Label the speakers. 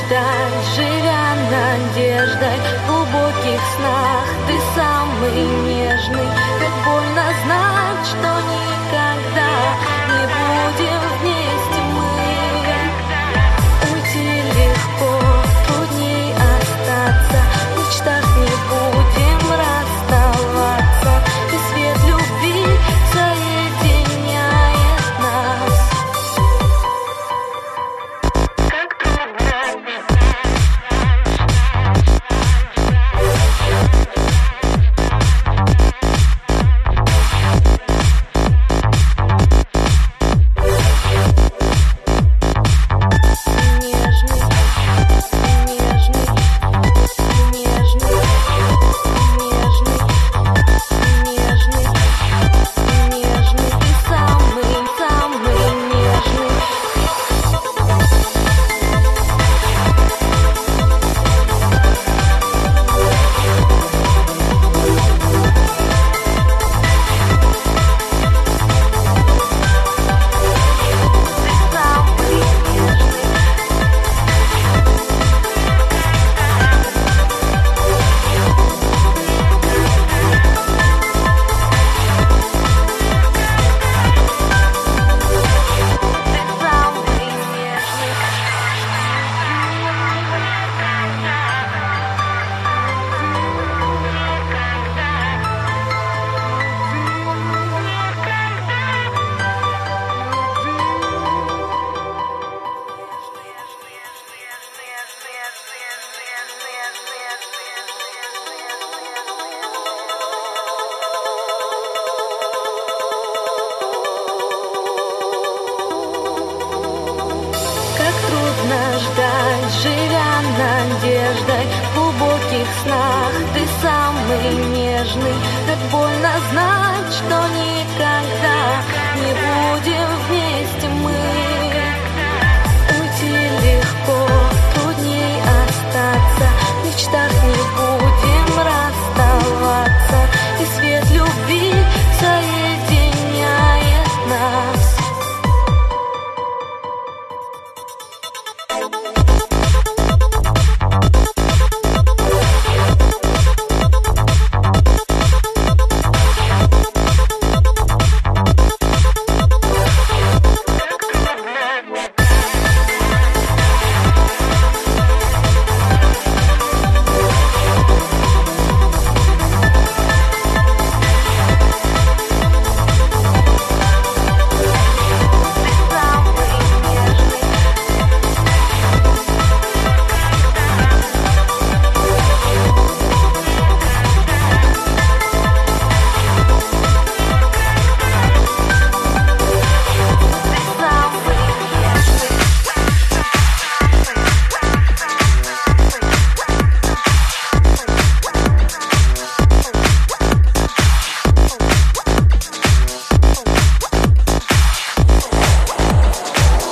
Speaker 1: ждать, живя надеждой в глубоких снах. Ты самый нежный, как больно знать, что никогда не будем вместе мы. Уйти легко, трудней остаться, в мечтах не будем расставаться, и свет любви соединяет нас. Ждать, живя надеждой в глубоких снах. Ты самый нежный, как больно знать, что никогда не будем вместе мы. Уйти легко, трудней остаться, в мечтах не будем расставаться, и свет любви соединяет нас.